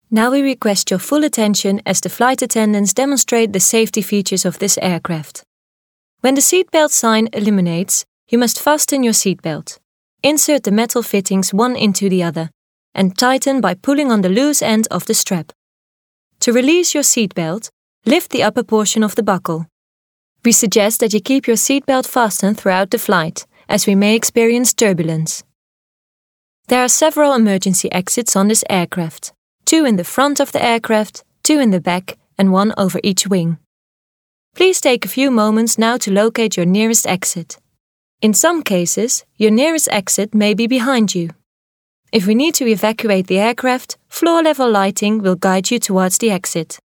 Now we request your full attention as the flight attendants demonstrate the safety features of this aircraft. When the seatbelt sign illuminates, you must fasten your seatbelt. Insert the metal fittings one into the other and tighten by pulling on the loose end of the strap. To release your seatbelt, lift the upper portion of the buckle. We suggest that you keep your seatbelt fastened throughout the flight, as we may experience turbulence. There are several emergency exits on this aircraft, 2 in the front of the aircraft, 2 in the back, and 1 over each wing. Please take a few moments now to locate your nearest exit. In some cases, your nearest exit may be behind you. If we need to evacuate the aircraft, floor-level lighting will guide you towards the exit.